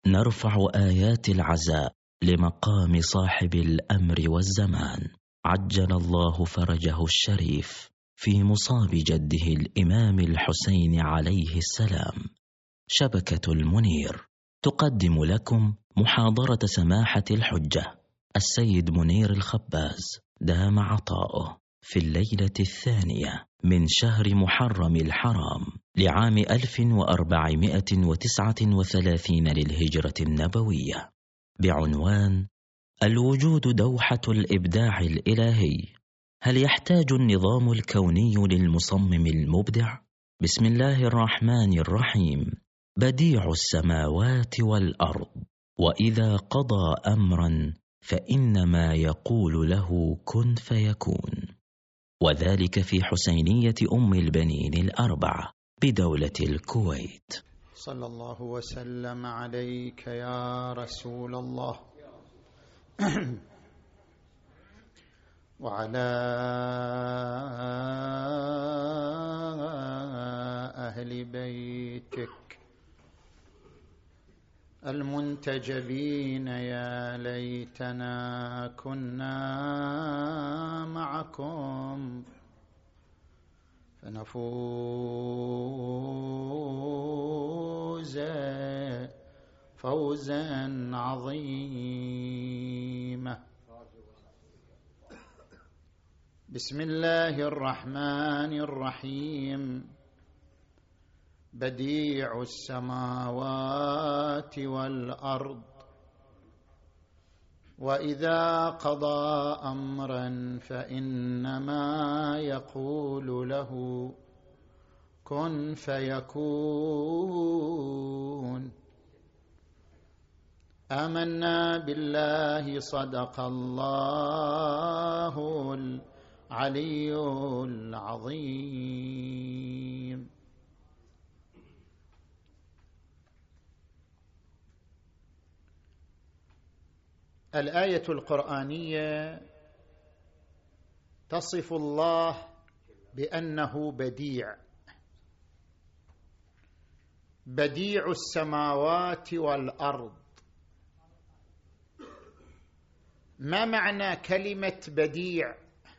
نرفع آيات العزاء لمقام صاحب الأمر والزمان عجل الله فرجه الشريف في مصاب جده الإمام الحسين عليه السلام. شبكة المنير تقدم لكم محاضرة سماحة الحجة السيد منير الخباز دام عطاؤه في الليلة الثانية من شهر محرم الحرام لعام 1439 للهجرة النبوية، بعنوان الوجود دوحة الإبداع الإلهي، هل يحتاج النظام الكوني للمصمم المبدع؟ بسم الله الرحمن الرحيم. بديع السماوات والأرض، وإذا قضى أمرا فإنما يقول له كن فيكون، وذلك في حسينية أم البنين الأربعة بدولة الكويت. صلى الله وسلم عليك يا رسول الله وعلى أهل بيتك المنتجبين. يا ليتنا كنا معكم فنفوز فوزا عظيما. بسم الله الرحمن الرحيم. بديع السماوات والأرض، وإذا قضى أمرا فإنما يقول له كن فيكون. آمنا بالله صدق الله العلي العظيم. الآية القرآنية تصف الله بأنه بديع، بديع السماوات والأرض. ما معنى كلمة بديع؟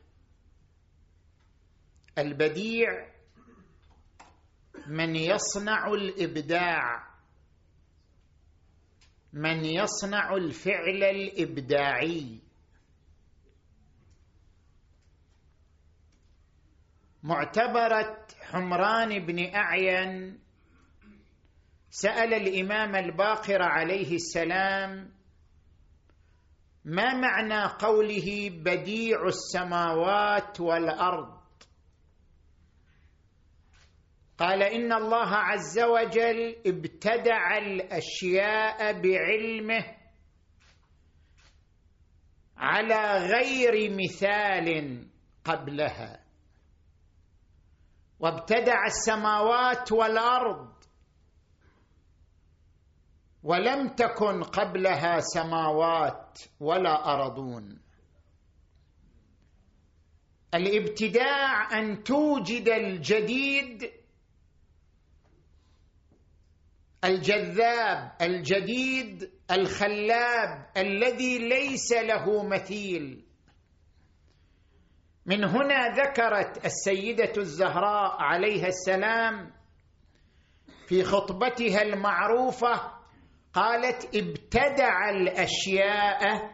البديع من يصنع الإبداع، من يصنع الفعل الإبداعي. معتبرة حمران بن أعين سأل الإمام الباقر عليه السلام ما معنى قوله بديع السماوات والأرض؟ قال إن الله عز وجل ابتدع الأشياء بعلمه على غير مثال قبلها، وابتدع السماوات والأرض ولم تكن قبلها سماوات ولا أرضون. الابتداع أن توجد الجديد الجذاب الجديد الخلاب الذي ليس له مثيل. من هنا ذكرت السيدة الزهراء عليها السلام في خطبتها المعروفة، قالت ابتدع الأشياء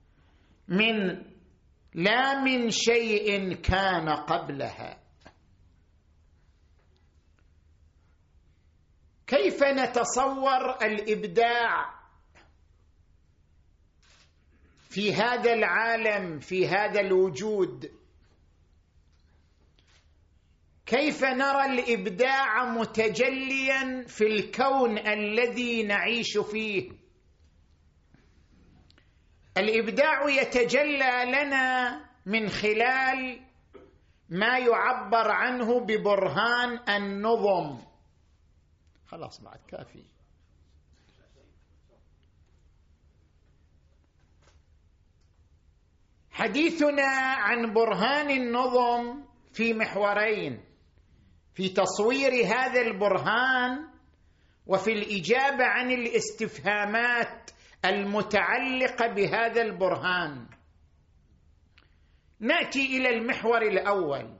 لا من شيء كان قبلها. كيف نتصور الإبداع في هذا العالم، في هذا الوجود؟ كيف نرى الإبداع متجليا في الكون الذي نعيش فيه؟ الإبداع يتجلى لنا من خلال ما يعبر عنه ببرهان النظم. خلاص بعد كافي. حديثنا عن برهان النظم في محورين: في تصوير هذا البرهان وفي الإجابة عن الاستفهامات المتعلقة بهذا البرهان. نأتي إلى المحور الأول.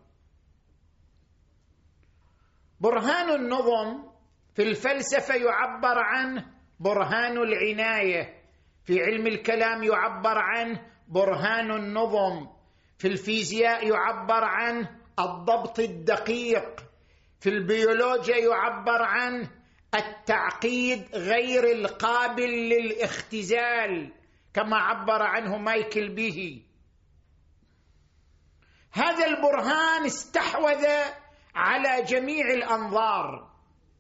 برهان النظم في الفلسفة يعبر عنه برهان العناية، في علم الكلام يعبر عنه برهان النظم، في الفيزياء يعبر عنه الضبط الدقيق، في البيولوجيا يعبر عنه التعقيد غير القابل للاختزال كما عبر عنه مايكل بيهي. هذا البرهان استحوذ على جميع الأنظار.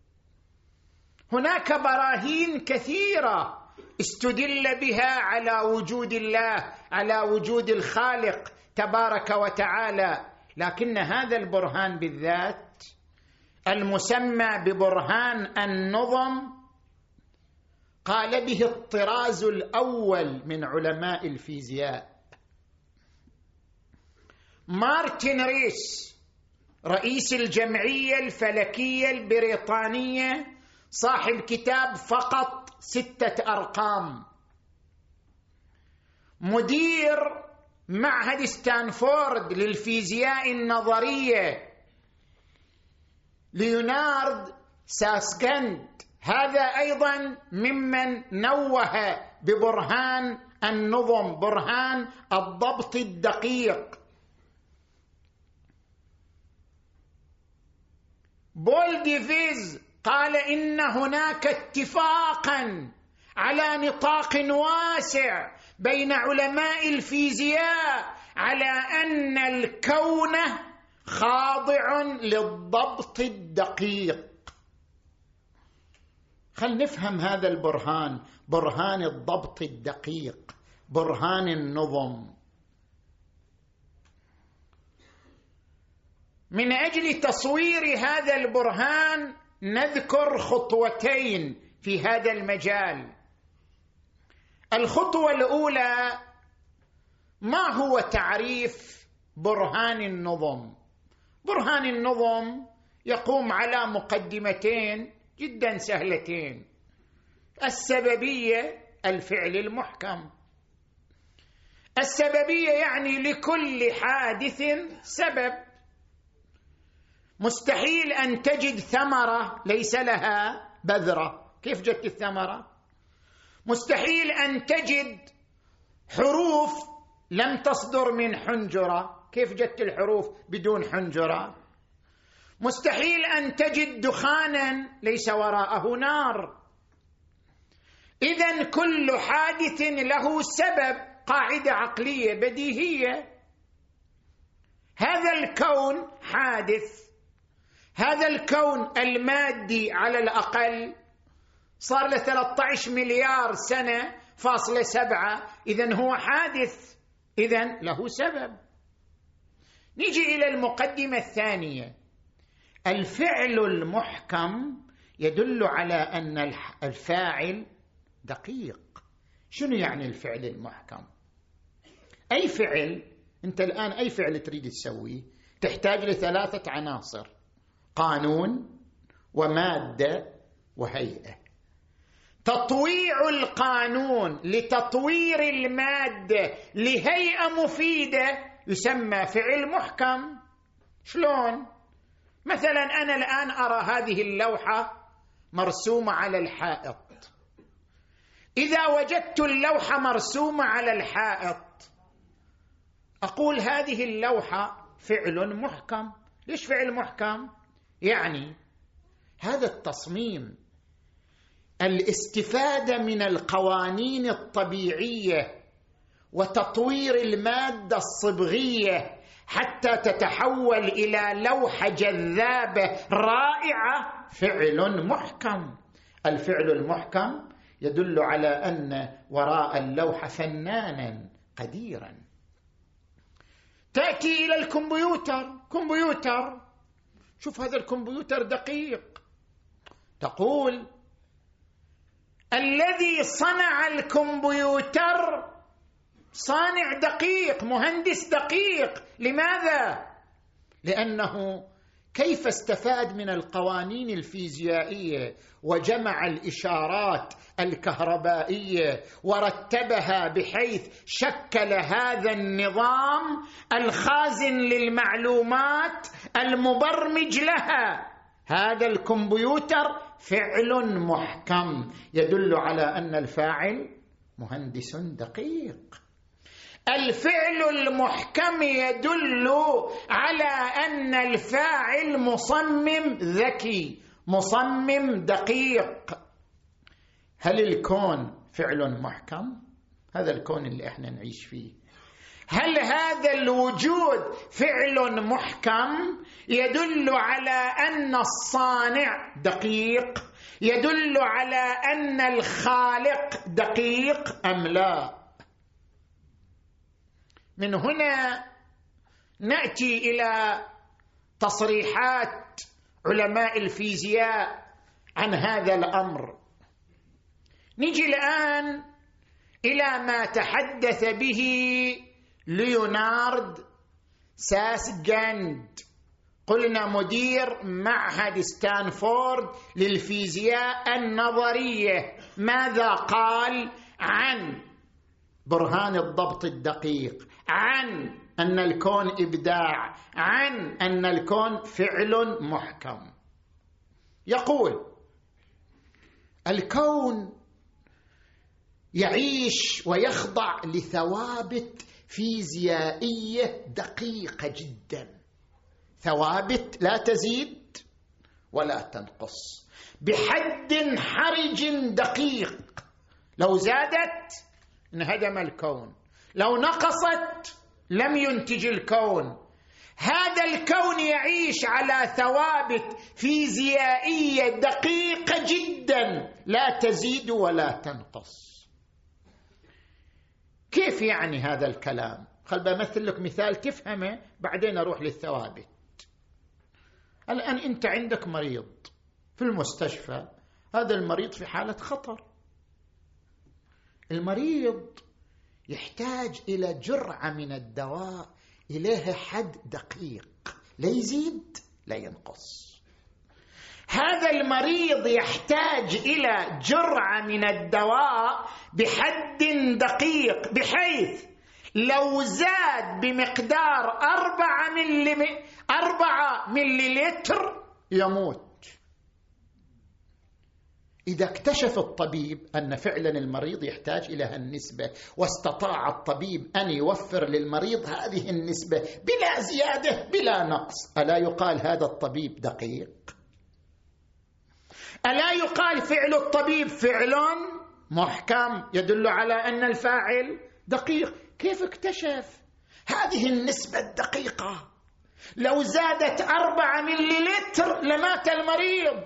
هناك براهين كثيرة استدل بها على وجود الله، على وجود الخالق تبارك وتعالى، لكن هذا البرهان بالذات المسمى ببرهان النظم قال به الطراز الأول من علماء الفيزياء. مارتن ريس رئيس الجمعية الفلكية البريطانية صاحب كتاب فقط 6 أرقام، مدير معهد ستانفورد للفيزياء النظرية ليونارد ساسكند، هذا أيضا ممن نوه ببرهان النظم، برهان الضبط الدقيق. بول ديفيز قال إن هناك اتفاقا على نطاق واسع بين علماء الفيزياء على أن الكون خاضع للضبط الدقيق. خلينا نفهم هذا البرهان، برهان الضبط الدقيق، برهان النظم. من أجل تصوير هذا البرهان نذكر خطوتين في هذا المجال. الخطوة الأولى: ما هو تعريف برهان النظم؟ برهان النظم يقوم على مقدمتين جدا سهلتين: السببية، الفعل المحكم. السببية يعني لكل حادث سبب، مستحيل أن تجد ثمرة ليس لها بذرة، كيف جت الثمرة؟ مستحيل أن تجد حروف لم تصدر من حنجرة، كيف جت الحروف بدون حنجرة؟ مستحيل أن تجد دخانا ليس وراءه نار. إذن كل حادث له سبب، قاعدة عقلية بديهية. هذا الكون حادث، هذا الكون المادي على الأقل صار له 13 مليار سنة فاصلة 7، إذن هو حادث، إذن له سبب. نيجي إلى المقدمة الثانية. الفعل المحكم يدل على أن الفاعل دقيق. شنو يعني الفعل المحكم؟ أي فعل، أنت الآن أي فعل تريد تسويه تحتاج ل3 عناصر: قانون ومادة وهيئة. تطويع القانون لتطوير المادة لهيئة مفيدة يسمى فعل محكم. شلون؟ مثلا أنا الآن أرى هذه اللوحة مرسومة على الحائط، إذا وجدت اللوحة مرسومة على الحائط أقول هذه اللوحة فعل محكم. ليش فعل محكم؟ يعني هذا التصميم، الاستفادة من القوانين الطبيعية وتطوير المادة الصبغية حتى تتحول إلى لوحة جذابة رائعة، فعل محكم. الفعل المحكم يدل على أن وراء اللوحة فنانا قديرا. تأتي إلى كمبيوتر، شوف هذا الكمبيوتر دقيق، تقول الذي صنع الكمبيوتر صانع دقيق، مهندس دقيق. لماذا؟ لأنه كيف استفاد من القوانين الفيزيائية وجمع الإشارات الكهربائية ورتبها بحيث شكل هذا النظام الخازن للمعلومات المبرمج لها. هذا الكمبيوتر فعل محكم يدل على أن الفاعل مهندس دقيق. الفعل المحكم يدل على أن الفاعل مصمم ذكي، مصمم دقيق. هل الكون فعل محكم؟ هذا الكون اللي احنا نعيش فيه. هل هذا الوجود فعل محكم يدل على أن الصانع دقيق، يدل على أن الخالق دقيق أم لا؟ من هنا نأتي إلى تصريحات علماء الفيزياء عن هذا الأمر. نجي الآن إلى ما تحدث به ليونارد ساسجاند، قلنا مدير معهد ستانفورد للفيزياء النظرية. ماذا قال عن برهان الضبط الدقيق، عن أن الكون إبداع، عن أن الكون فعل محكم؟ يقول: الكون يعيش ويخضع لثوابت فيزيائية دقيقة جدا، ثوابت لا تزيد ولا تنقص، بحد حرج دقيق. لو زادت انهدم الكون، لو نقصت لم ينتج الكون. هذا الكون يعيش على ثوابت فيزيائية دقيقة جدا لا تزيد ولا تنقص. كيف يعني هذا الكلام؟ خل بمثل لك مثال تفهمه بعدين أروح للثوابت. الآن أنت عندك مريض في المستشفى، هذا المريض في حالة خطر. المريض يحتاج إلى جرعة من الدواء إليها حد دقيق، لا يزيد لا ينقص. هذا المريض يحتاج إلى جرعة من الدواء بحد دقيق، بحيث لو زاد بمقدار 4 مليلتر يموت. إذا اكتشف الطبيب أن فعلا المريض يحتاج إلى هالنسبة، واستطاع الطبيب أن يوفر للمريض هذه النسبة بلا زيادة بلا نقص، ألا يقال هذا الطبيب دقيق؟ ألا يقال فعل الطبيب فعل محكم يدل على أن الفاعل دقيق؟ كيف اكتشف هذه النسبة الدقيقة؟ لو زادت 4 مليلتر لمات المريض.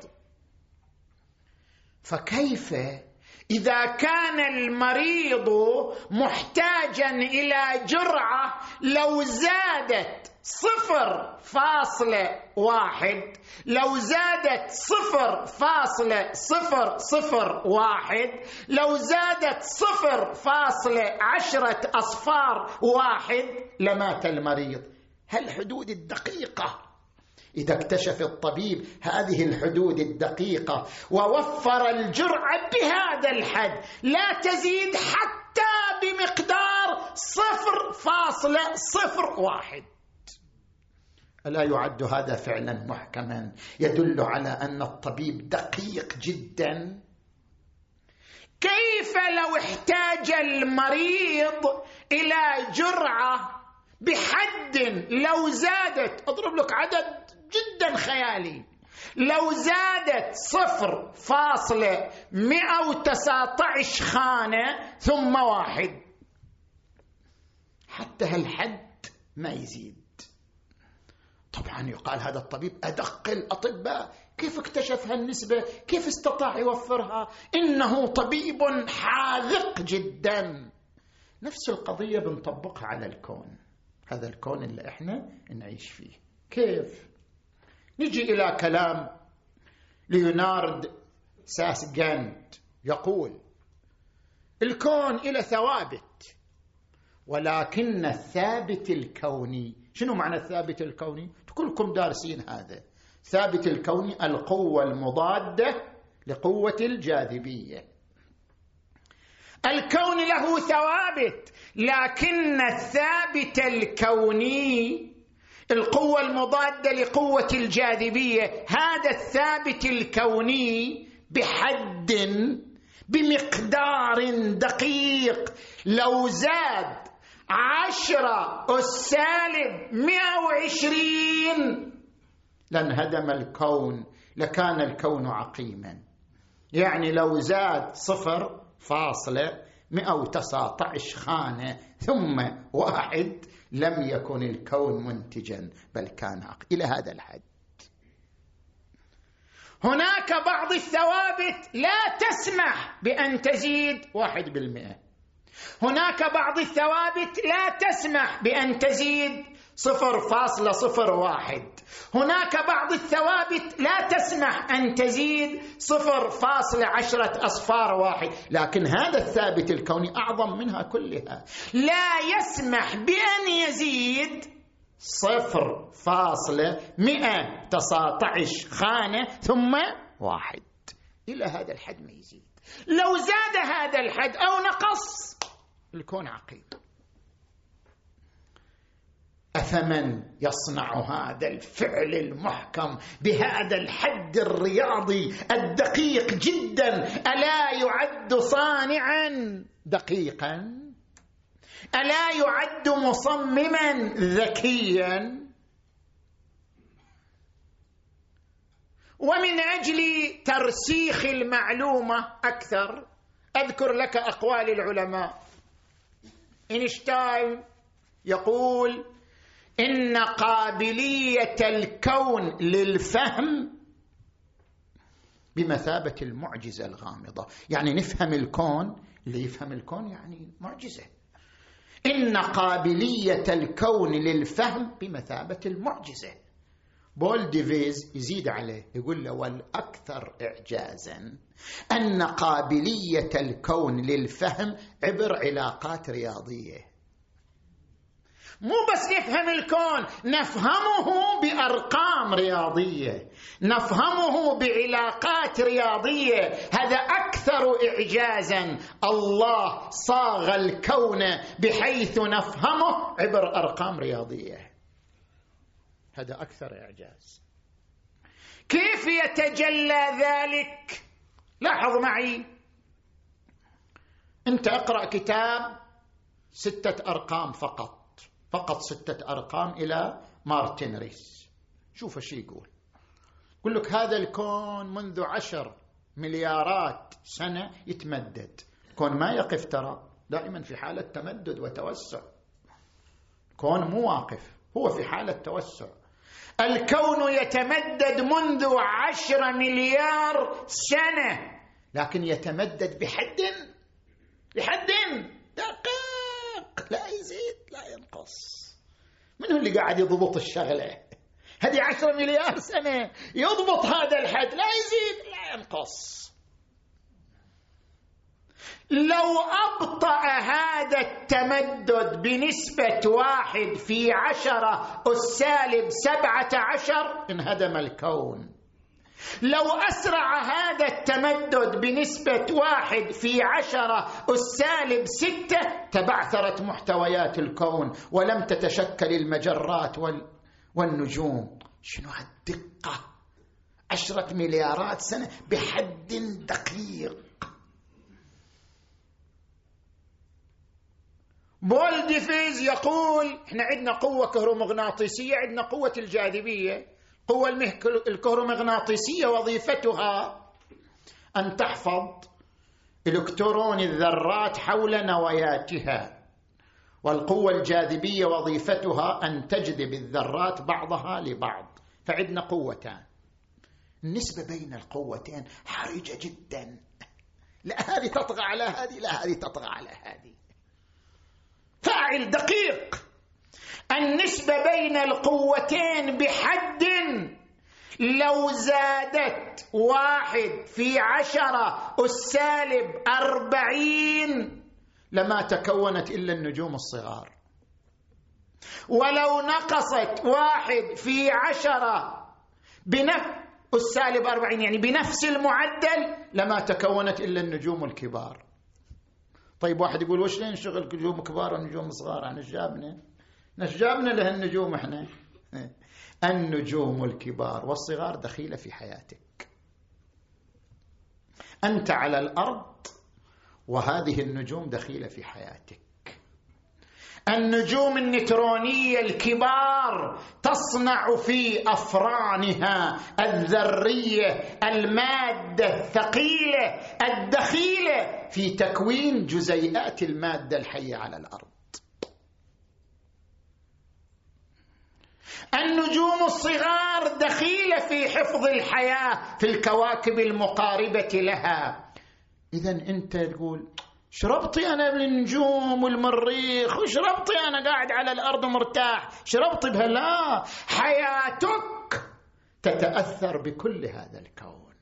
فكيف إذا كان المريض محتاجا إلى جرعة لو زادت 0.1، لو زادت 0.001، لو زادت 0.10 أصفار واحد لمات المريض؟ هالحدود الدقيقة إذا اكتشف الطبيب هذه الحدود الدقيقة ووفر الجرعة بهذا الحد لا تزيد حتى بمقدار 0.01، ألا يعد هذا فعلا محكما يدل على أن الطبيب دقيق جدا؟ كيف لو احتاج المريض إلى جرعة بحد لو زادت، أضرب لك عدد جدا خيالي، لو زادت 0.119 خانة ثم 1، حتى هالحد ما يزيد. طبعا يقال هذا الطبيب أدق الأطباء، كيف اكتشف هالنسبة؟ كيف استطاع يوفرها؟ إنه طبيب حاذق جدا. نفس القضية بنطبقها على الكون، هذا الكون اللي احنا نعيش فيه. كيف؟ نجي إلى كلام ليونارد ساسجاند، يقول: الكون إلى ثوابت، ولكن الثابت الكوني. شنو معنى الثابت الكوني؟ كلكم دارسين هذا. ثابت الكوني القوة المضادة لقوة الجاذبية. الكون له ثوابت، لكن الثابت الكوني القوة المضادة لقوة الجاذبية، هذا الثابت الكوني بحد بمقدار دقيق، لو زاد 10 أس -120 لانهدم الكون، لكان الكون عقيما. يعني لو زاد 0.119 خانة ثم 1 لم يكن الكون منتجا، بل كان إلى هذا الحد. هناك بعض الثوابت لا تسمح بأن تزيد 1%، هناك بعض الثوابت لا تسمح بأن تزيد 0.01، هناك بعض الثوابت لا تسمح أن تزيد 0.10 أصفار واحد، لكن هذا الثابت الكوني أعظم منها كلها، لا يسمح بأن يزيد 0.119 خانة ثم 1، إلى هذا الحد ما يزيد. لو زاد هذا الحد أو نقص الكون عقيم. أفمن يصنع هذا الفعل المحكم بهذا الحد الرياضي الدقيق جدا ألا يعد صانعا دقيقا؟ ألا يعد مصمما ذكيا؟ ومن أجل ترسيخ المعلومة أكثر أذكر لك أقوال العلماء. إينشتاين يقول إن قابلية الكون للفهم بمثابة المعجزة الغامضة، يعني نفهم الكون، اللي يفهم الكون يعني معجزة. إن قابلية الكون للفهم بمثابة المعجزة. بول ديفيز يزيد عليه يقول له والأكثر إعجازا أن قابلية الكون للفهم عبر علاقات رياضية. مو بس نفهم الكون، نفهمه بأرقام رياضية، نفهمه بعلاقات رياضية. هذا أكثر إعجازا. الله صاغ الكون بحيث نفهمه عبر أرقام رياضية، هذا أكثر إعجاز. كيف يتجلى ذلك؟ لاحظ معي، أنت اقرأ كتاب 6 أرقام فقط 6 أرقام إلى مارتن ريس، شوف ايش يقول لك هذا الكون منذ 10 مليارات سنة يتمدد. الكون ما يقف، ترى دائما في حالة تمدد وتوسع، الكون مو واقف، هو في حالة توسع. الكون يتمدد منذ 10 مليار سنة، لكن يتمدد بحد دقيق، لا يزيد لا ينقص. من هو اللي قاعد يضبط الشغلة؟ هذه 10 مليار سنة يضبط هذا الحد، لا يزيد لا ينقص. لو أبطأ هذا التمدد بنسبة 1/10 -17 انهدم الكون. لو أسرع هذا التمدد بنسبة 1/10 -6 تبعثرت محتويات الكون ولم تتشكل المجرات والنجوم. شنو هالدقة؟ 10 مليارات سنة بحد دقيق. بول ديفيز يقول احنا عندنا قوة كهرومغناطيسية، عندنا قوة الجاذبية. قوة الكهرومغناطيسية وظيفتها أن تحفظ إلكترون الذرات حول نواياتها، والقوة الجاذبية وظيفتها أن تجذب الذرات بعضها لبعض. فعندنا قوتان، النسبة بين القوتين حرجة جدا، لا هذه تطغى على هذه لا هذه تطغى على هذه، فاعل دقيق. النسبة بين القوتين بحد لو زادت 1/10 -40 لما تكونت إلا النجوم الصغار، ولو نقصت 1/10 السالب 40 يعني بنفس المعدل لما تكونت إلا النجوم الكبار. طيب واحد يقول وش لين نشغل نجوم كبار ونجوم صغار؟ نشجابنا له النجوم احنا. النجوم الكبار والصغار دخيلة في حياتك. أنت على الأرض وهذه النجوم دخيلة في حياتك. النجوم النيوترونية الكبار تصنع في أفرانها الذرية المادة الثقيلة الدخيلة في تكوين جزيئات المادة الحية على الأرض. النجوم الصغار دخيلة في حفظ الحياة في الكواكب المقاربة لها. إذن أنت تقول شربطي أنا بالنجوم والمريخ وشربطي أنا قاعد على الأرض مرتاح، شربطي بها؟ لا، حياتك تتأثر بكل هذا الكون.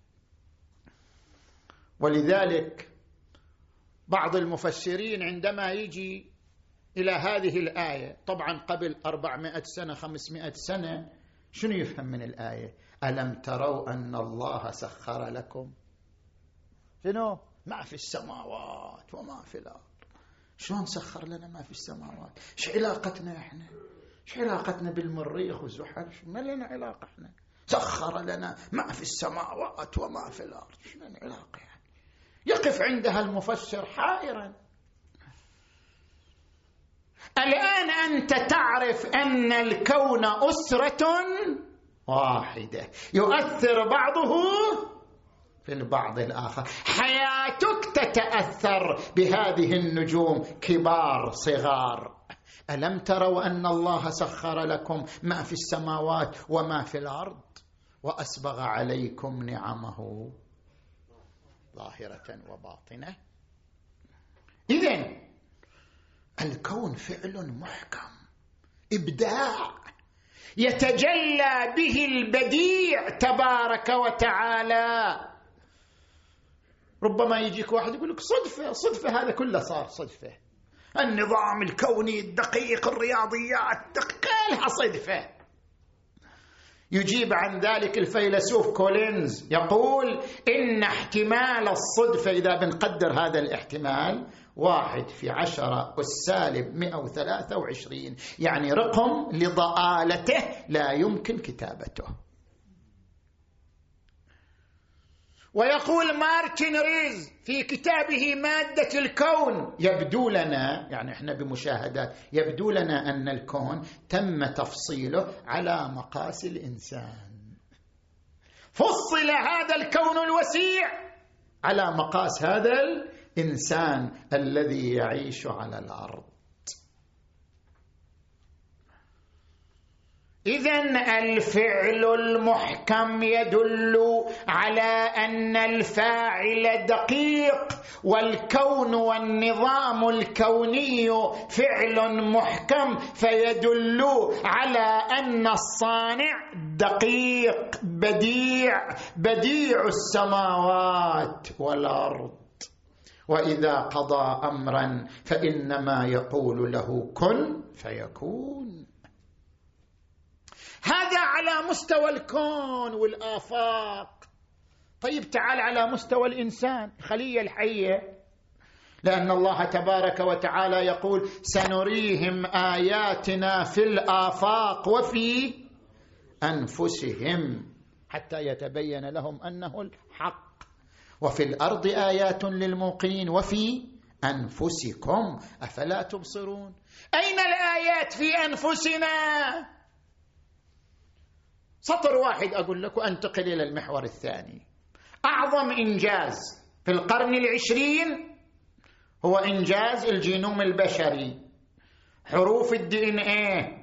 ولذلك بعض المفسرين عندما يجي إلى هذه الآية، طبعا قبل 400 سنة 500 سنة، شنو يفهم من الآية؟ ألم تروا أن الله سخر لكم شنو؟ ما في السماوات وما في الأرض. شلون سخر لنا ما في السماوات؟ ايش علاقتنا احنا؟ ايش علاقتنا بالمريخ وزحل؟ ما لنا علاقة احنا. سخر لنا ما في السماوات وما في الأرض، ايش لنا علاقة يعني؟ يقف عندها المفسر حائرا. الآن أنت تعرف أن الكون أسرة واحدة يؤثر بعضه في البعض الآخر. حياتك تتأثر بهذه النجوم كبار صغار. ألم تروا أن الله سخر لكم ما في السماوات وما في الأرض وأسبغ عليكم نعمه ظاهرة وباطنة. إذن الكون فعل محكم، إبداع يتجلى به البديع تبارك وتعالى. ربما يجيك واحد يقول لك صدفة هذا كله صار صدفة. النظام الكوني الدقيق، الرياضيات كلها صدفة. يجيب عن ذلك الفيلسوف كولينز، يقول إن احتمال الصدفة إذا بنقدر هذا الاحتمال 1 في 10 أس 123، يعني رقم لضآلته لا يمكن كتابته. ويقول مارتن ريز في كتابه مادة الكون، يبدو لنا، يعني احنا بمشاهدات يبدو لنا أن الكون تم تفصيله على مقاس الإنسان. فصل هذا الكون الوسيع على مقاس هذا الإنسان الذي يعيش على الأرض. إذن الفعل المحكم يدل على أن الفاعل دقيق، والكون والنظام الكوني فعل محكم فيدل على أن الصانع دقيق بديع السماوات والأرض. وإذا قضى أمرا فإنما يقول له كن فيكون. هذا على مستوى الكون والآفاق. طيب تعال على مستوى الإنسان، خلية الحية، لأن الله تبارك وتعالى يقول سنريهم آياتنا في الآفاق وفي أنفسهم حتى يتبين لهم أنه الحق. وفي الأرض آيات للموقنين وفي أنفسكم أفلا تبصرون. أين الآيات في أنفسنا؟ سطر واحد أقول لك وأنتقل إلى المحور الثاني. أعظم إنجاز في القرن 20 هو إنجاز الجينوم البشري، حروف DNA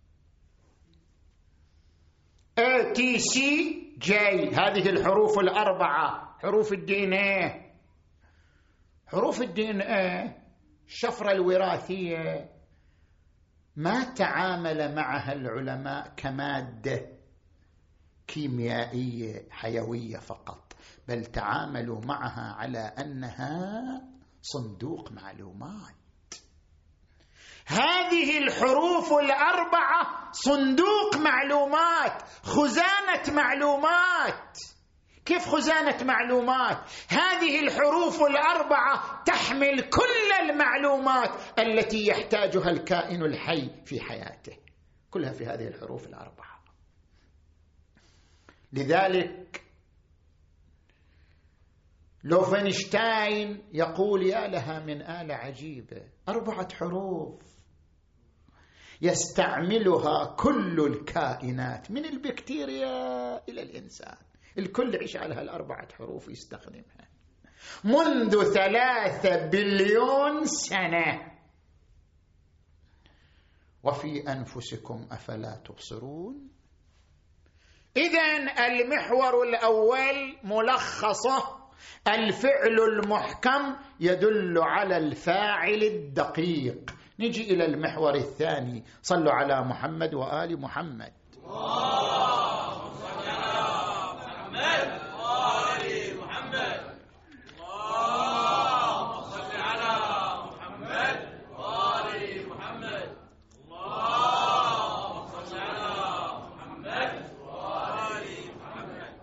ATCJ، هذه الحروف 4 حروف DNA. حروف DNA الشفرة الوراثية ما تعامل معها العلماء كمادة كيميائية حيوية فقط، بل تعاملوا معها على أنها صندوق معلومات. هذه الحروف الأربعة صندوق معلومات، خزانة معلومات. كيف خزانة معلومات؟ هذه الحروف الأربعة تحمل كل المعلومات التي يحتاجها الكائن الحي في حياته، كلها في هذه الحروف الأربعة. لذلك لوفنشتاين يقول: يا لها من آلة عجيبة، 4 حروف يستعملها كل الكائنات من البكتيريا إلى الإنسان، الكل يعيش على هال4 حروف يستخدمها منذ 3 بليون سنة. وفي أنفسكم أفلا تبصرون. إذن المحور الأول ملخصه: الفعل المحكم يدل على الفاعل الدقيق. نجي إلى المحور الثاني. صلوا على محمد وآل محمد. اللهم صل على محمد وآل محمد. اللهم صل على محمد وآل محمد. اللهم صل على محمد وآل محمد.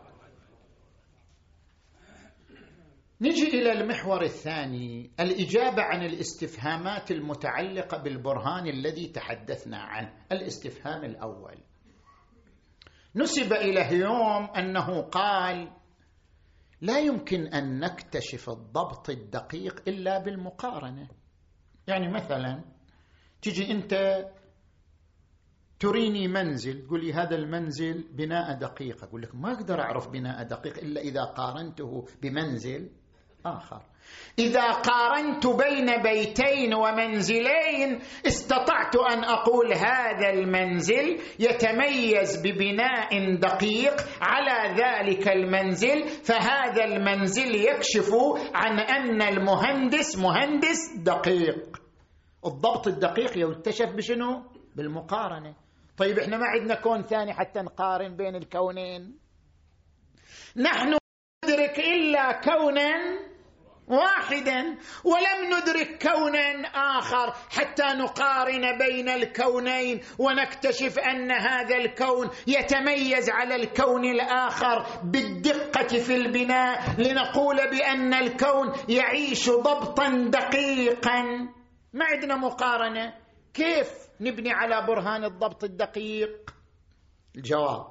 نجي إلى المحور الثاني، الإجابة عن الاستفهامات المتعلقة بالبرهان الذي تحدثنا عنه. الاستفهام الأول: نسب إلى هيوم أنه قال: لا يمكن أن نكتشف الضبط الدقيق إلا بالمقارنة. يعني مثلا تجي أنت تريني منزل، تقول لي هذا المنزل بناء دقيق، أقول لك ما أقدر أعرف بناء دقيق إلا إذا قارنته بمنزل آخر. إذا قارنت بين بيتين ومنزلين استطعت أن أقول هذا المنزل يتميز ببناء دقيق على ذلك المنزل، فهذا المنزل يكشف عن أن المهندس مهندس دقيق. الضبط الدقيق يكتشف بشنو؟ بالمقارنة. طيب إحنا ما عندنا كون ثاني حتى نقارن بين الكونين، نحن ندرك إلا كونا واحدا ولم ندرك كونا آخر حتى نقارن بين الكونين ونكتشف أن هذا الكون يتميز على الكون الآخر بالدقة في البناء، لنقول بأن الكون يعيش ضبطا دقيقا. ما عندنا مقارنة، كيف نبني على برهان الضبط الدقيق؟ الجواب: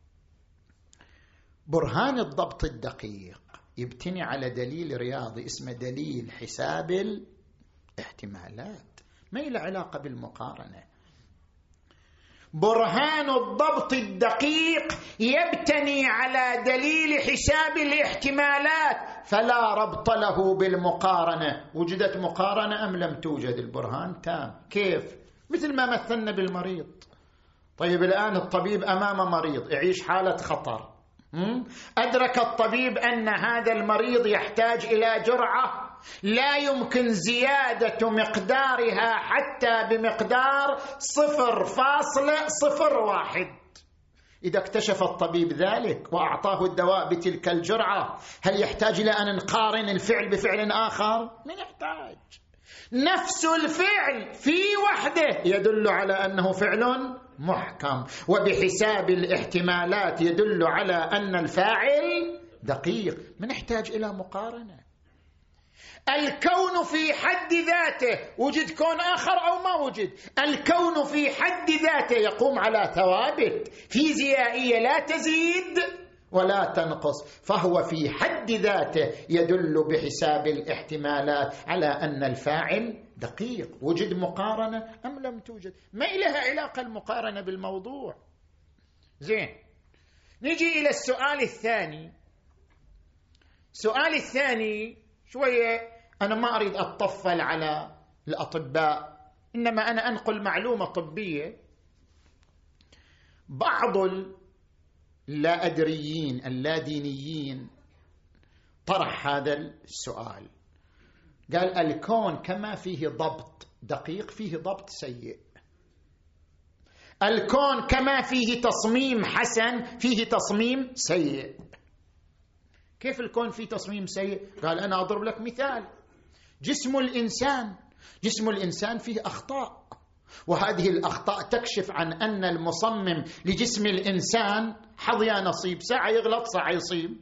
برهان الضبط الدقيق يبتني على دليل رياضي اسمه دليل حساب الاحتمالات، ما له علاقة بالمقارنة. برهان الضبط الدقيق يبتني على دليل حساب الاحتمالات، فلا ربط له بالمقارنة. وجدت مقارنة أم لم توجد؟ البرهان تام. كيف؟ مثل ما مثلنا بالمريض. طيب الآن الطبيب أمام مريض يعيش حالة خطر، أدرك الطبيب أن هذا المريض يحتاج إلى جرعة لا يمكن زيادة مقدارها حتى بمقدار 0.01. إذا اكتشف الطبيب ذلك وأعطاه الدواء بتلك الجرعة، هل يحتاج إلى أن نقارن الفعل بفعل آخر؟ ما يحتاج. نفس الفعل في وحده يدل على أنه فعل محكم، وبحساب الاحتمالات يدل على أن الفاعل دقيق. ما نحتاج إلى مقارنة. الكون في حد ذاته، وجد كون آخر أو ما وجد، الكون في حد ذاته يقوم على ثوابت فيزيائية لا تزيد ولا تنقص، فهو في حد ذاته يدل بحساب الاحتمالات على أن الفاعل دقيق. وجد مقارنة أم لم توجد؟ ما لها علاقة المقارنة بالموضوع. زين، نجي إلى السؤال الثاني. السؤال الثاني شوية أنا ما أريد أتطفل على الأطباء، إنما أنا أنقل معلومة طبية. بعض اللا أدريين اللادينيين طرح هذا السؤال، قال الكون كما فيه ضبط دقيق فيه ضبط سيء. الكون كما فيه تصميم حسن فيه تصميم سيء. كيف الكون فيه تصميم سيء؟ قال أنا أضرب لك مثال. جسم الإنسان فيه أخطاء، وهذه الأخطاء تكشف عن أن المصمم لجسم الإنسان حظ يا نصيب، ساعة يغلط ساعة يصيب،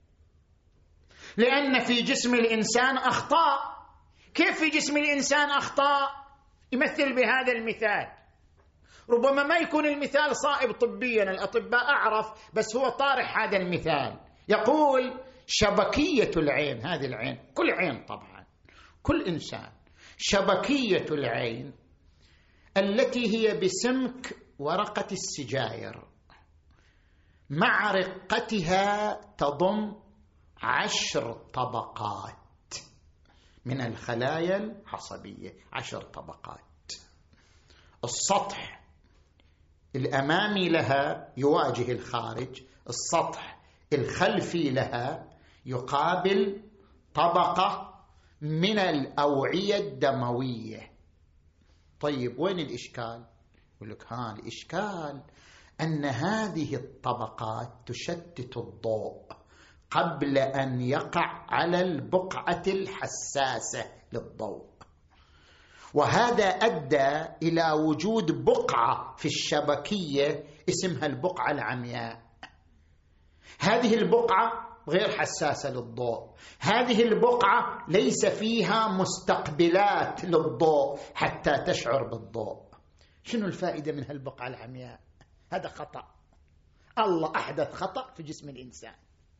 لأن في جسم الإنسان أخطاء. كيف في جسم الإنسان أخطاء؟ يمثل بهذا المثال، ربما ما يكون المثال صائب طبيا، الأطباء أعرف، بس هو طارح هذا المثال. يقول شبكية العين، هذه العين، كل عين طبعا، كل إنسان، شبكية العين التي هي بسمك ورقة السجاير مع رقتها تضم 10 طبقات من الخلايا العصبية، 10 طبقات. السطح الأمامي لها يواجه الخارج، السطح الخلفي لها يقابل طبقة من الأوعية الدموية. طيب وين الإشكال؟ يقول لك الإشكال أن هذه الطبقات تشتت الضوء قبل أن يقع على البقعة الحساسة للضوء، وهذا أدى إلى وجود بقعة في الشبكية اسمها البقعة العمياء. هذه البقعة غير حساسة للضوء، هذه البقعة ليس فيها مستقبلات للضوء حتى تشعر بالضوء. شنو الفائدة من هالبقعة العمياء؟ هذا خطأ، الله أحدث خطأ في جسم الإنسان.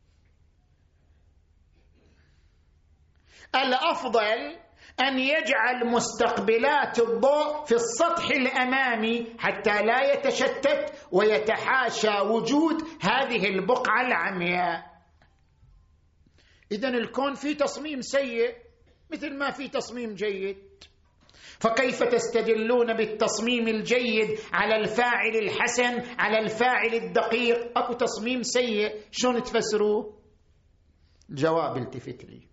الأفضل أن يجعل مستقبلات الضوء في السطح الأمامي حتى لا يتشتت ويتحاشى وجود هذه البقعة العمياء. إذن الكون فيه تصميم سيء مثل ما فيه تصميم جيد، فكيف تستدلون بالتصميم الجيد على الفاعل الحسن على الفاعل الدقيق؟ أكو تصميم سيء، شلون تفسروه؟ الجواب التفت لي.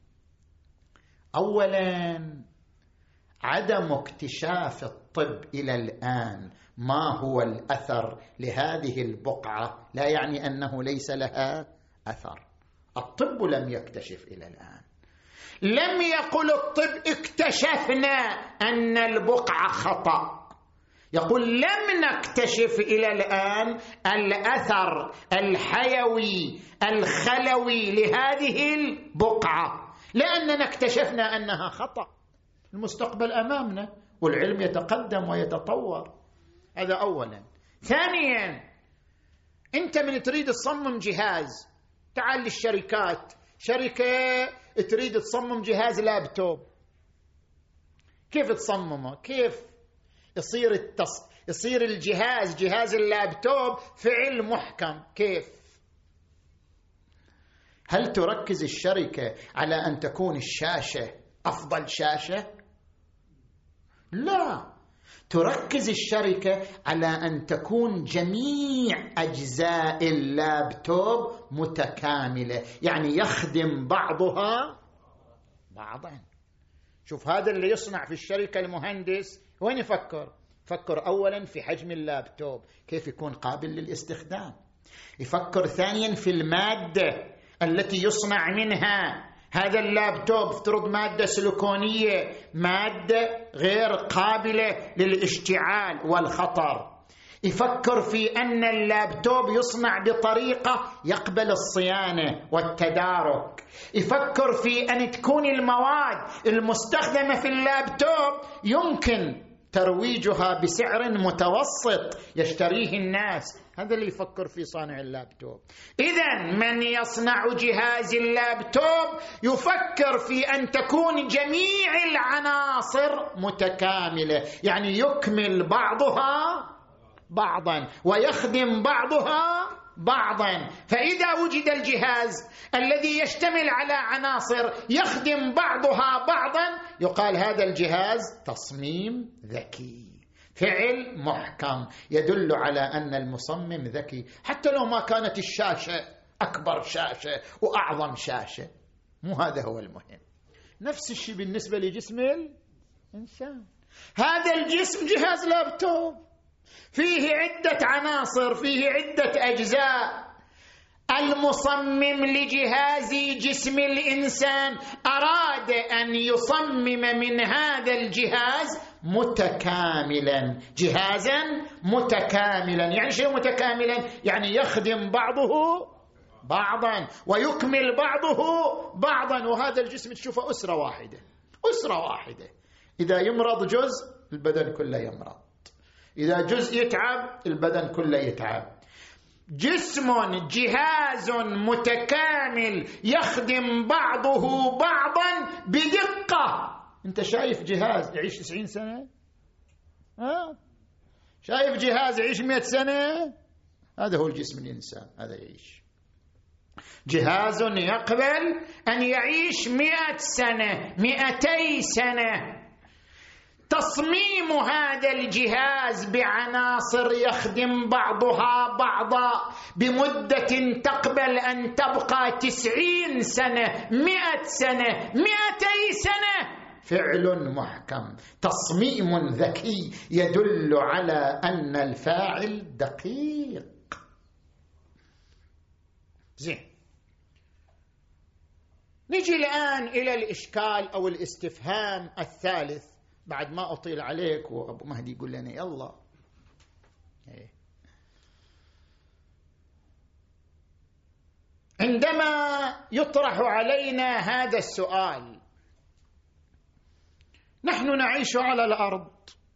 أولا عدم اكتشاف الطب إلى الآن ما هو الأثر لهذه البقعة لا يعني أنه ليس لها أثر. الطب لم يكتشف إلى الآن، لم يقل الطب اكتشفنا أن البقعة خطأ، يقول لم نكتشف إلى الآن الأثر الحيوي الخلوي لهذه البقعة، لأننا اكتشفنا أنها خطأ. المستقبل أمامنا والعلم يتقدم ويتطور، هذا أولا. ثانيا، أنت من تريد تصمم جهاز، تعال للشركات، شركة تريد تصمم جهاز لابتوب، كيف تصممه؟ كيف يصير الجهاز، جهاز اللابتوب فعل محكم؟ كيف؟ هل تركز الشركة على أن تكون الشاشة أفضل شاشة؟ لا، تركز الشركة على أن تكون جميع أجزاء اللابتوب متكاملة، يعني يخدم بعضها بعضا. شوف هذا اللي يصنع في الشركة المهندس وين يفكر؟ يفكر أولا في حجم اللابتوب كيف يكون قابل للاستخدام، يفكر ثانيا في المادة التي يصنع منها هذا اللابتوب، افترض مادة سيليكونية، مادة غير قابلة للاشتعال والخطر. يفكر في أن اللابتوب يصنع بطريقة يقبل الصيانة والتدارك. يفكر في أن تكون المواد المستخدمة في اللابتوب يمكن ترويجها بسعر متوسط يشتريه الناس. هذا اللي يفكر في صانع اللابتوب. إذن من يصنع جهاز اللابتوب يفكر في أن تكون جميع العناصر متكاملة، يعني يكمل بعضها بعضا ويخدم بعضها بعضا. فإذا وجد الجهاز الذي يشتمل على عناصر يخدم بعضها بعضا يقال هذا الجهاز تصميم ذكي، فعل محكم، يدل على أن المصمم ذكي، حتى لو ما كانت الشاشة أكبر شاشة وأعظم شاشة، مو هذا هو المهم. نفس الشيء بالنسبة لجسم الإنسان، هذا الجسم جهاز لابتوب فيه عدة عناصر، فيه عدة أجزاء، المصمم لجهاز جسم الإنسان أراد أن يصمم من هذا الجهاز متكاملا، جهازا متكاملا. يعني شيء متكاملا؟ يعني يخدم بعضه بعضا ويكمل بعضه بعضا. وهذا الجسم تشوفه أسرة واحدة، أسرة واحدة. إذا يمرض جزء البدن كله يمرض، إذا جزء يتعب البدن كله يتعب. جسم جهاز متكامل يخدم بعضه بعضا بدقة. أنت شايف جهاز يعيش 90 سنة؟ شايف جهاز يعيش 100 سنة؟ هذا هو الجسم الإنسان، هذا يعيش. جهاز يقبل أن يعيش 100 سنة 200 سنة. تصميم هذا الجهاز بعناصر يخدم بعضها بعضا بمدة تقبل أن تبقى 90 سنة 100 سنة 200 سنة فعل محكم، تصميم ذكي يدل على أن الفاعل دقيق. زين، نجي الآن إلى الإشكال أو الاستفهام الثالث بعد ما أطيل عليك وأبو مهدي يقول لنا يلا. عندما يطرح علينا هذا السؤال، نحن نعيش على الأرض.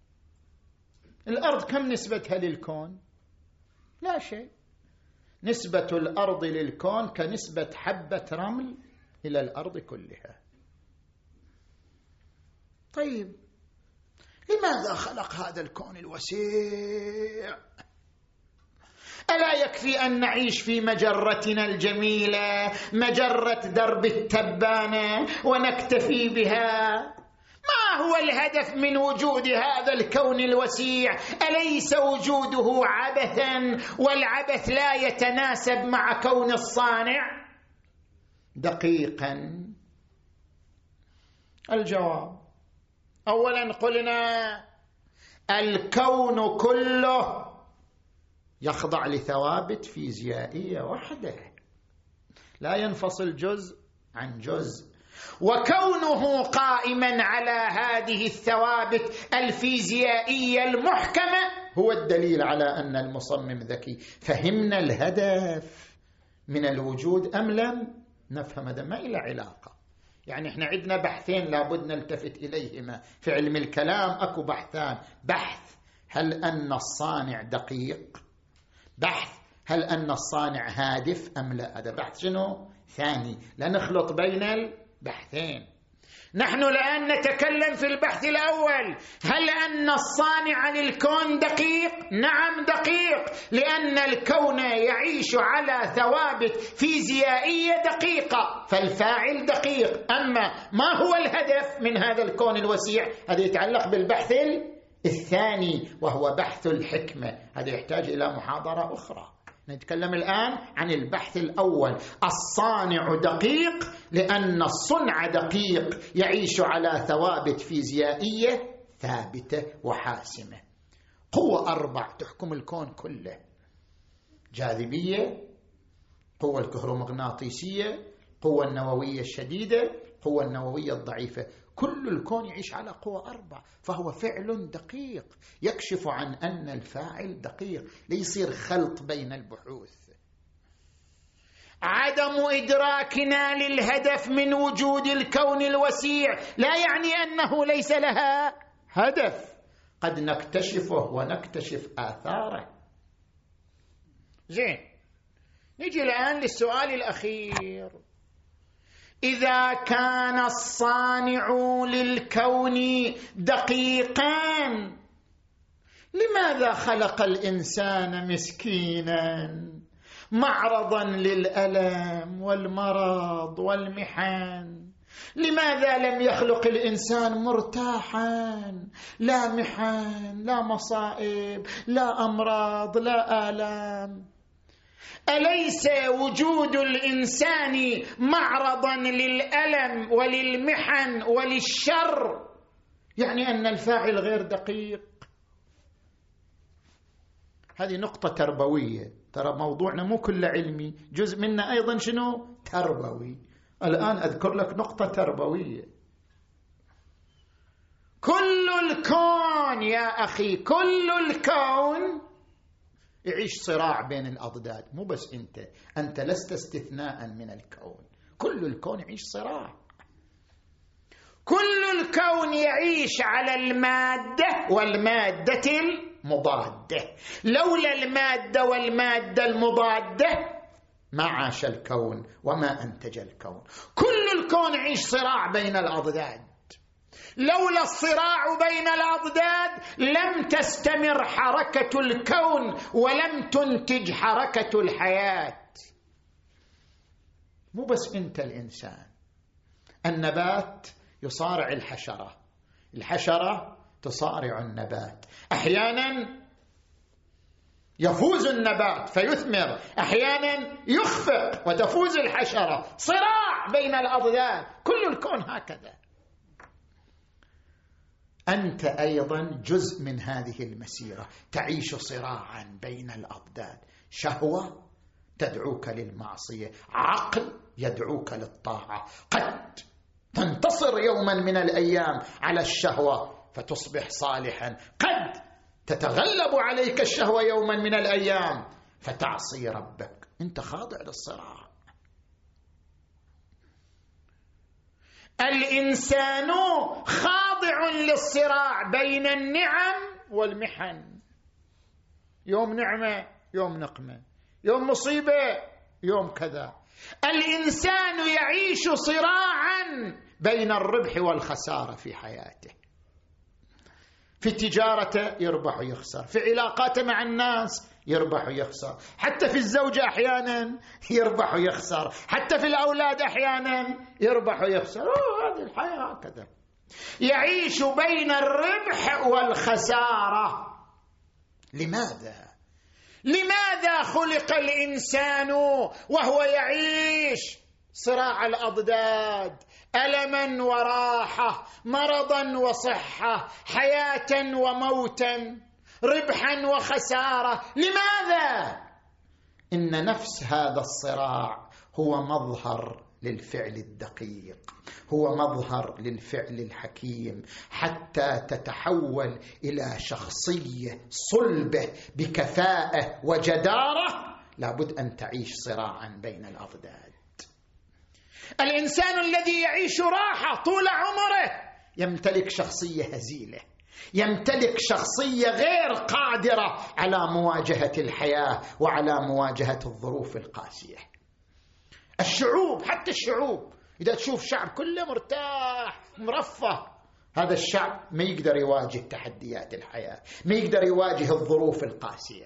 الأرض كم نسبتها للكون؟ لا شيء. نسبة الأرض للكون كنسبة حبة رمل إلى الأرض كلها. طيب لماذا خلق هذا الكون الوسيع؟ ألا يكفي أن نعيش في مجرتنا الجميلة، مجرة درب التبانة، ونكتفي بها؟ ما هو الهدف من وجود هذا الكون الوسيع؟ أليس وجوده عبثا؟ والعبث لا يتناسب مع كون الصانع دقيقا. الجواب: أولا قلنا الكون كله يخضع لثوابت فيزيائية واحدة، لا ينفصل جزء عن جزء، وكونه قائما على هذه الثوابت الفيزيائية المحكمة هو الدليل على أن المصمم ذكي. فهمنا الهدف من الوجود أم لم نفهم؟ هذا ما إلى علاقة. يعني احنا عندنا بحثين لابد نلتفت إليهما في علم الكلام. أكو بحثان: بحث هل أن الصانع دقيق، بحث هل أن الصانع هادف أم لا. هذا بحث شنو؟ ثاني. لا نخلط بين البحثين. نحن الآن نتكلم في البحث الأول: هل أن الصانع للكون دقيق؟ نعم دقيق، لأن الكون يعيش على ثوابت فيزيائية دقيقة، فالفاعل دقيق. أما ما هو الهدف من هذا الكون الوسيع؟ هذا يتعلق بالبحث الثاني وهو بحث الحكمة. هذا يحتاج إلى محاضرة أخرى. نتكلم الآن عن البحث الأول: الصانع دقيق لأن الصنع دقيق، يعيش على ثوابت فيزيائية ثابتة وحاسمة. قوة 4 تحكم الكون كله: جاذبية، قوة الكهرومغناطيسية، قوة النووية الشديدة، قوة النووية الضعيفة. كل الكون يعيش على قوة 4، فهو فعل دقيق يكشف عن أن الفاعل دقيق. ليصير خلط بين البحوث. عدم إدراكنا للهدف من وجود الكون الوسيع لا يعني أنه ليس لها هدف، قد نكتشفه ونكتشف آثاره. زين، نجي الآن للسؤال الأخير: إذا كان الصانع للكون دقيقا، لماذا خلق الإنسان مسكينا معرضا للألم والمرض والمحن؟ لماذا لم يخلق الإنسان مرتاحا، لا محن، لا مصائب، لا أمراض، لا آلام؟ أليس وجود الإنسان معرضا للألم وللمحن وللشر يعني أن الفاعل غير دقيق؟ هذه نقطة تربوية، ترى موضوعنا مو كله علمي، جزء منه أيضا شنو؟ تربوي. الآن أذكر لك نقطة تربوية. كل الكون يا أخي، كل الكون يعيش صراع بين الأضداد، مو بس أنت لست استثناء من الكون، كل الكون يعيش صراع. كل الكون يعيش على المادة والمادة المضادة، لولا المادة والمادة المضادة ما عاش الكون وما أنتج الكون. كل الكون يعيش صراع بين الأضداد، لولا الصراع بين الأضداد لم تستمر حركة الكون ولم تنتج حركة الحياة. مو بس أنت الإنسان، النبات يصارع الحشرة، الحشرة تصارع النبات، أحيانا يفوز النبات فيثمر، أحيانا يخفق وتفوز الحشرة، صراع بين الأضداد. كل الكون هكذا. أنت أيضا جزء من هذه المسيرة، تعيش صراعا بين الأضداد، شهوة تدعوك للمعصية، عقل يدعوك للطاعة. قد تنتصر يوما من الأيام على الشهوة فتصبح صالحا، قد تتغلب عليك الشهوة يوما من الأيام فتعصي ربك. أنت خاضع للصراع. الإنسان خاضع للصراع بين النعم والمحن، يوم نعمة يوم نقمة، يوم مصيبة يوم كذا. الإنسان يعيش صراعا بين الربح والخسارة في حياته، في تجارته يربح ويخسر، في علاقاته مع الناس يربح ويخسر، حتى في الزوجة أحيانا يربح ويخسر، حتى في الأولاد أحيانا يربح ويخسر. هذه الحياة هكذا، يعيش بين الربح والخسارة. لماذا خلق الإنسان وهو يعيش صراع الأضداد، ألما وراحة، مرضا وصحة، حياة وموتا، ربحا وخسارة؟ لماذا؟ إن نفس هذا الصراع هو مظهر للفعل الدقيق، هو مظهر للفعل الحكيم، حتى تتحول إلى شخصية صلبة بكفاءة وجدارة لابد أن تعيش صراعا بين الأضداد. الإنسان الذي يعيش راحة طول عمره يمتلك شخصية هزيلة، يمتلك شخصية غير قادرة على مواجهة الحياة وعلى مواجهة الظروف القاسية. الشعوب، حتى الشعوب، إذا تشوف شعب كله مرتاح مرفه، هذا الشعب ما يقدر يواجه تحديات الحياة، ما يقدر يواجه الظروف القاسية.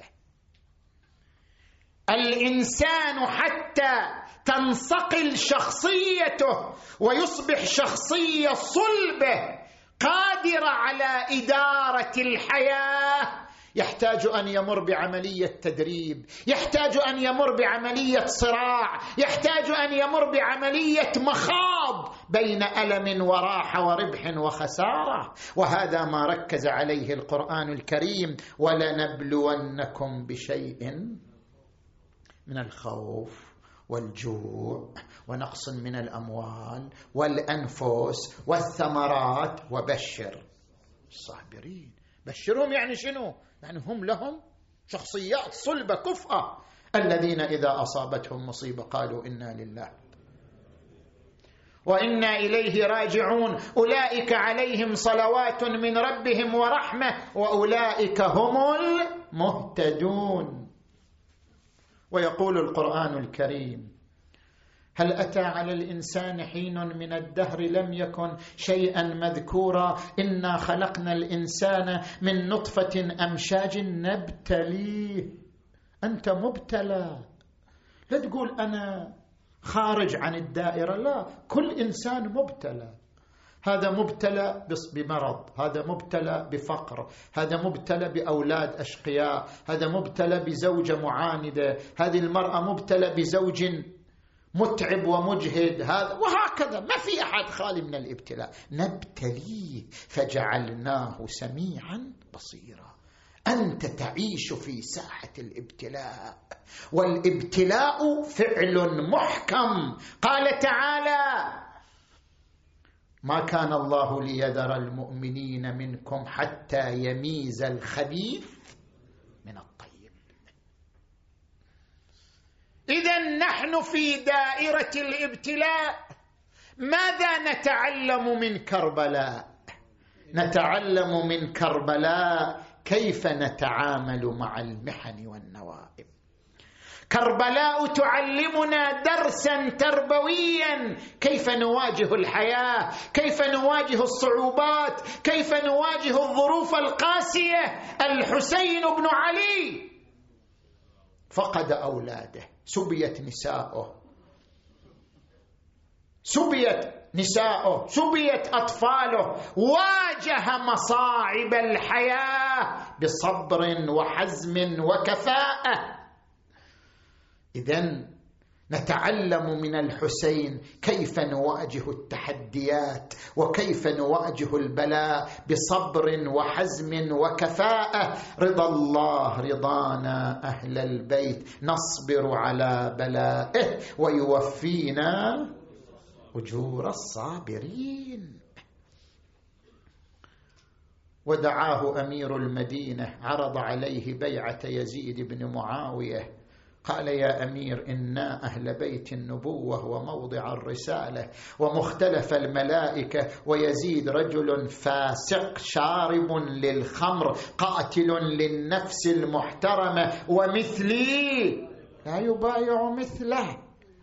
الإنسان حتى تنصقل شخصيته ويصبح شخصية صلبة قادرة على إدارة الحياة يحتاج أن يمر بعملية تدريب، يحتاج أن يمر بعملية صراع، يحتاج أن يمر بعملية مخاض بين ألم وراحة وربح وخسارة. وهذا ما ركز عليه القرآن الكريم: ولنبلونكم بشيء من الخوف والجوع ونقص من الأموال والأنفس والثمرات وبشر الصابرين. بشرهم يعني شنو؟ يعني هم لهم شخصيات صلبة كفءة، الذين إذا أصابتهم مصيبة قالوا إنا لله وإنا إليه راجعون، أولئك عليهم صلوات من ربهم ورحمة وأولئك هم المهتدون. ويقول القرآن الكريم: هل أتى على الإنسان حين من الدهر لم يكن شيئا مذكورا إنا خلقنا الإنسان من نطفة أمشاج نبتليه. أنت مبتلى، لا تقول أنا خارج عن الدائرة، لا، كل إنسان مبتلى. هذا مبتلى بمرض، هذا مبتلى بفقر، هذا مبتلى بأولاد أشقياء، هذا مبتلى بزوجة معاندة، هذه المرأة مبتلى بزوج متعب ومجهد، هذا وهكذا، ما في أحد خالي من الابتلاء. نبتليه فجعلناه سميعا بصيرا. أنت تعيش في ساحة الابتلاء، والابتلاء فعل محكم. قال تعالى: ما كان الله ليذر المؤمنين منكم حتى يميز الخبيث من الطيب. إذن نحن في دائرة الابتلاء. ماذا نتعلم من كربلاء؟ نتعلم من كربلاء كيف نتعامل مع المحن والنوائب. كربلاء تعلمنا درسا تربويا، كيف نواجه الحياة، كيف نواجه الصعوبات، كيف نواجه الظروف القاسية. الحسين بن علي فقد أولاده، سبيت نساؤه، سبيت أطفاله، واجه مصاعب الحياة بصبر وحزم وكفاءة. إذن نتعلم من الحسين كيف نواجه التحديات وكيف نواجه البلاء بصبر وحزم وكفاءة. رضا الله رضانا أهل البيت، نصبر على بلائه ويوفينا أجور الصابرين. ودعاه أمير المدينة، عرض عليه بيعة يزيد بن معاوية، قال: يا أمير، إنا أهل بيت النبوة وموضع الرسالة ومختلف الملائكة، ويزيد رجل فاسق شارب للخمر قاتل للنفس المحترمة، ومثلي لا يبايع مثله.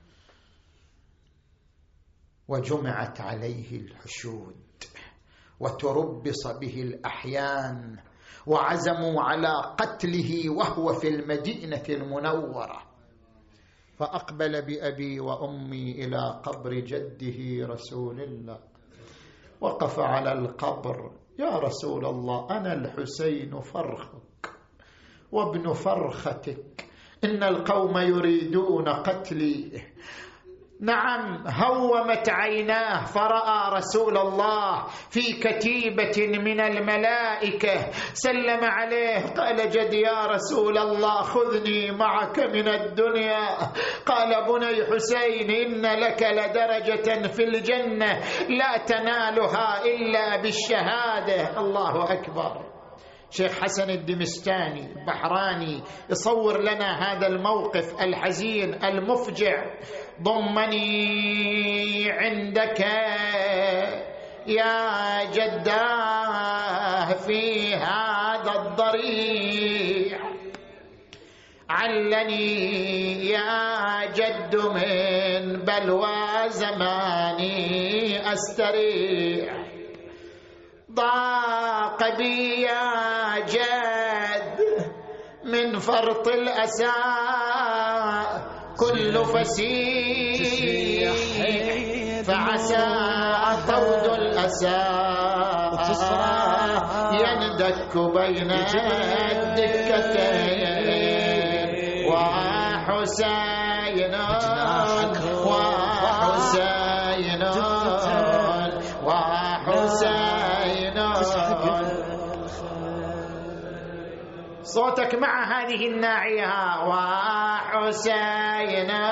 وجمعت عليه الحشود وتربص به الأحيان، وعزموا على قتله وهو في المدينة المنورة. فأقبل بأبي وأمي إلى قبر جده رسول الله، وقف على القبر: يا رسول الله، أنا الحسين فرخك وابن فرختك، إن القوم يريدون قتلي. نعم، هومت عيناه فرأى رسول الله في كتيبة من الملائكة، سلم عليه، قال: جد يا رسول الله، خذني معك من الدنيا. قال: بني حسين، إن لك لدرجة في الجنة لا تنالها إلا بالشهادة. الله أكبر. شيخ حسن الدمستاني البحراني يصور لنا هذا الموقف الحزين المفجع: ضمني عندك يا جداه في هذا الضريح، علني يا جد من بلوى زماني أستريح، ضاق بي يا جد من فرط الأسى كل فسيح، فعسى طود الأسى يندك بين الدكتين، وحسين وحسين وحسين. صوتك مع هذه الناعية: وحسين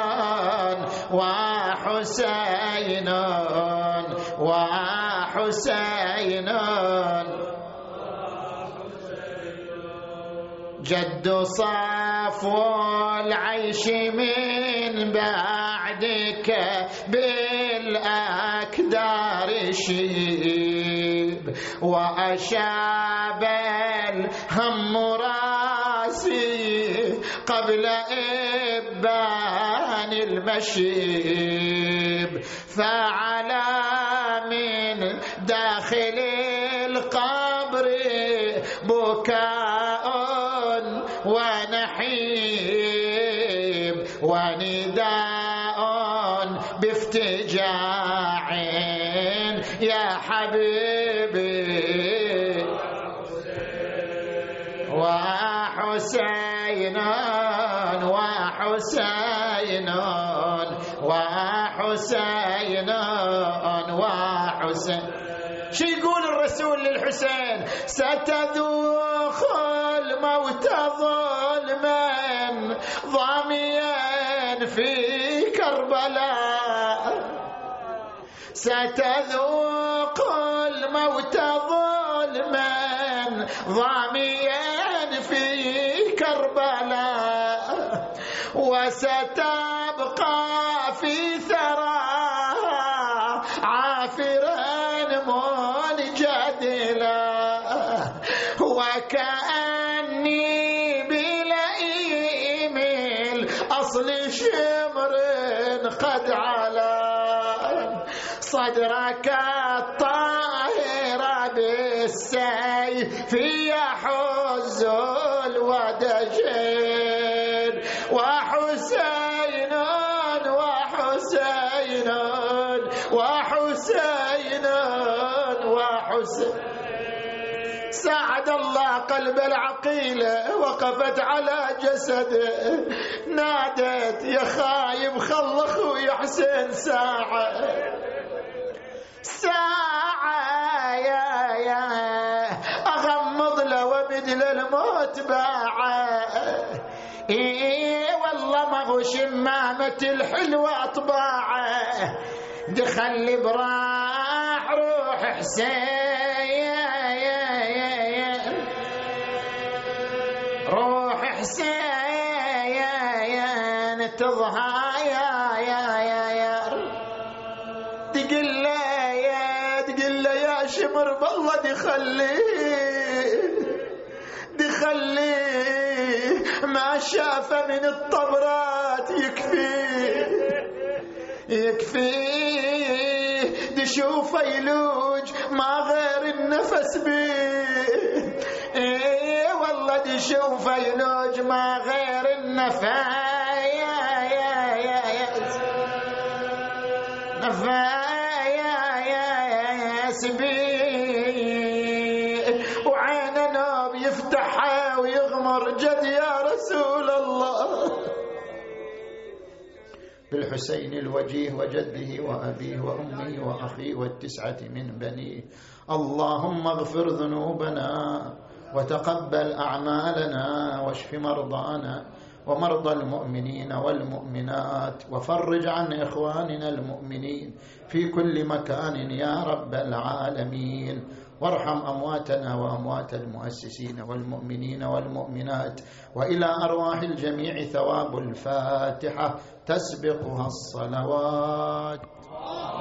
وحسين وحسين. جد صفو العيش من بعدك بالأكدار شيب، وأشاب الهم راسي قبل إبان المشيب، فعلى من داخل القبر بكاء ونحيب، ونداء بافتجاع يا حبيبي، وحسين وحسين وحسين وحسين. شو يقول الرسول للحسين: ستذوق الموت ظلما ضاميا في كربلاء، ستذوق الموت ظلما ضاميا في كربلاء، وستبقى في ثراها عافرا منجدلا، وكأني بلئيم الأصل شمر قد علا، صدرك الطاهر بالسيف يحز الودجين، وحسين وحسين وحسين وحسين. ساعد الله قلب العقيلة، وقفت على جسده، نادت: يا خايب خل اخوي حسين ساعة ساعة، يا اغمض له وبدل الموت باعه. والله ما هو شمامة الحلوة طباعه، دخل براح روح حسين، روح حسين تضحى يا تقل له يا شمر بالله دخلي ما شاف من الطبرات يكفي دشوف يلوج ما غير النفس بيه، والله دشوف يلوج ما غير النفس بيه، وعينه نوب يفتحها ويغمر جد يا رسول الله. بالحسين الوجيه وجده وأبيه وأمه وأخيه والتسعة من بنيه، اللهم اغفر ذنوبنا وتقبل أعمالنا واشف مرضانا ومرضى المؤمنين والمؤمنات، وفرج عن إخواننا المؤمنين في كل مكان يا رب العالمين، وارحم أمواتنا وأموات المؤسسين والمؤمنين والمؤمنات، وإلى أرواح الجميع ثواب الفاتحة تسبقها الصلوات.